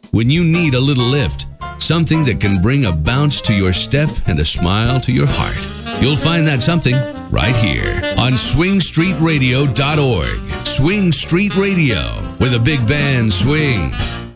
When you need a little lift, something that can bring a bounce to your step and a smile to your heart, you'll find that something right here on swingstreetradio.org. Swing Street Radio, where the big band swings.